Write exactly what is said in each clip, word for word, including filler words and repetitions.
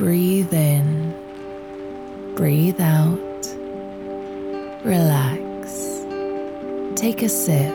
Breathe in, breathe out, relax, take a sip.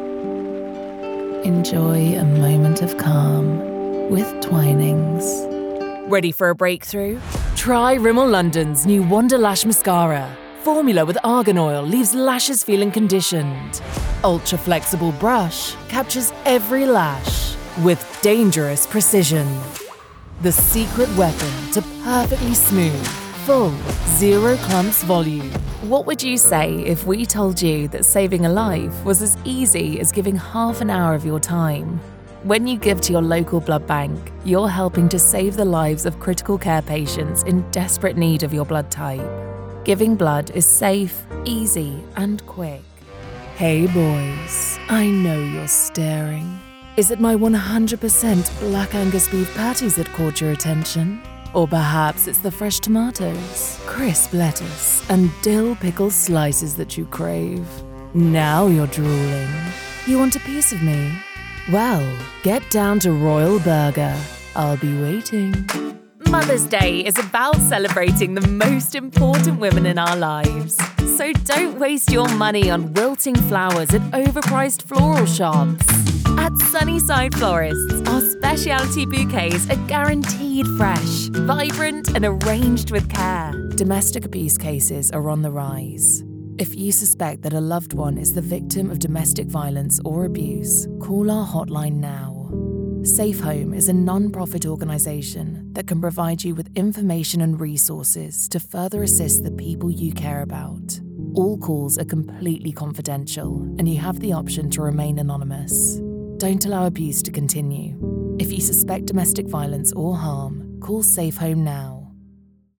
Enjoy a moment of calm with Twinings. Ready for a breakthrough? Try Rimmel London's new Wonder Lash Mascara. Formula with argan oil leaves lashes feeling conditioned. Ultra flexible brush captures every lash with dangerous precision. The secret weapon to perfectly smooth, full, zero clumps volume. What would you say if we told you that saving a life was as easy as giving half an hour of your time? When you give to your local blood bank, you're helping to save the lives of critical care patients in desperate need of your blood type. Giving blood is safe, easy, and quick. Hey boys, I know you're staring. Is it my one hundred percent Black Angus beef patties that caught your attention? Or perhaps it's the fresh tomatoes, crisp lettuce, and dill pickle slices that you crave? Now you're drooling. You want a piece of me? Well, get down to Royal Burger. I'll be waiting. Mother's Day is about celebrating the most important women in our lives. So don't waste your money on wilting flowers at overpriced floral shops. At Sunnyside Florists, our specialty bouquets are guaranteed fresh, vibrant, and arranged with care. Domestic abuse cases are on the rise. If you suspect that a loved one is the victim of domestic violence or abuse, call our hotline now. Safe Home is a non-profit organisation that can provide you with information and resources to further assist the people you care about. All calls are completely confidential, and you have the option to remain anonymous. Don't allow abuse to continue. If you suspect domestic violence or harm, call Safe Home now.